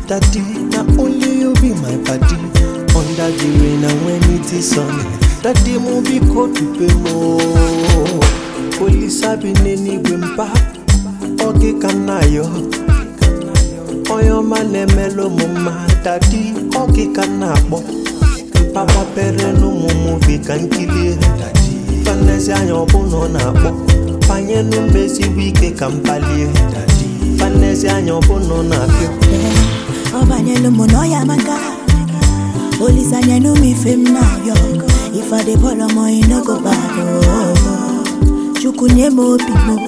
Daddy, not only you be my body. Under the rain and when it is sunny, Daddy movie coat to pay more. Police have been any wimpa. Ogi kanayo. Oyo mane melo mama. Daddy, ogi kanabo. Papa pere no movie can kill it. Daddy, fanesi anyo bono nabo. Panye no mesi wike kampali. Daddy, fanesi anyo bono nabo. Obanye no mono yamanga. Police anya no mi fem na yo. If I dey follow mo you no go back. Chukunye mo pimo.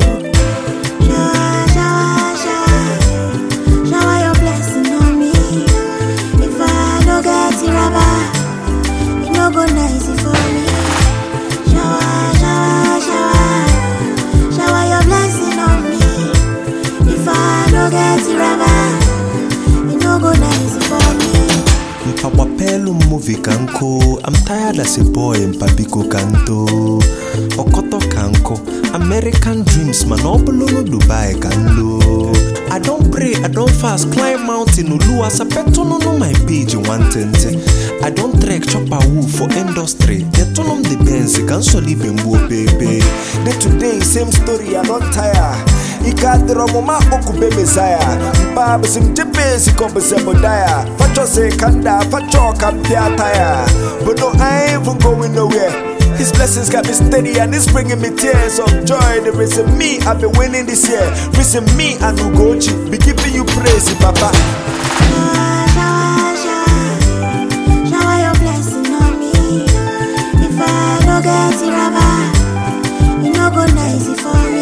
Shower your blessing on me. If I no get it rubber, it no go nice for me. Shower your blessing on me. If I no get it rubber, it no go nice for me. Pawapelu movie kanko. I'm tired as a boy in Pabiko kanto. Okoto kanko. American dreams man obolo no Dubai kanlo. I don't pray, I don't fast, climb mountain ulu as a peton no my page in 120. I don't trek chop a woo for industry. They turn on the Benz, can solely be more baby. Day today, same story, I don't tire. Ikadro mama oku bebe zaya. Bab sim jibe si kombe sebo daya. Facho se kanda, facho kampia taya. But no, I ain't even going nowhere. His blessings got me steady and it's bringing me tears of joy. The reason me, I've been winning this year. Reason me, I no Gochi, be giving you praise, Papa. Shower your blessing on me. If I no get it rubber, it no go nice for me.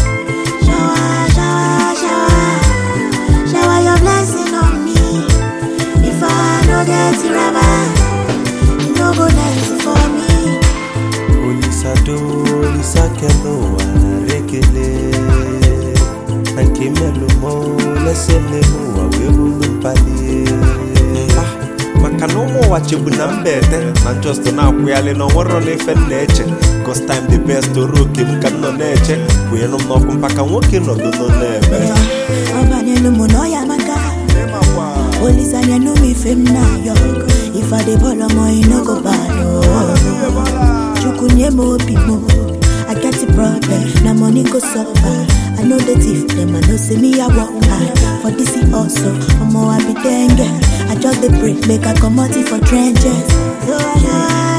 Shower your blessing on me. If I no get it rubber, it no go nice for me. Olisado, olisakelo, arekele. Ankemelo mo, lesele mo, awebulu pali. Makanomo wachibu nambete. Man just na kuyale no woro ne fenneche. Cause time the best to roki mkano neche. Kuyeno mnoku mpaka woki no duno nebe. Obanye no mono yamanga. Olisanya no mi fem na yo. If I dey follow mo you no go bad. Chukunye mo pimo. I get the problem, na money go suffer. I know the thief them, I know say me I walk hard. For this also, I be dengue. I just the break, make I come out for trenches.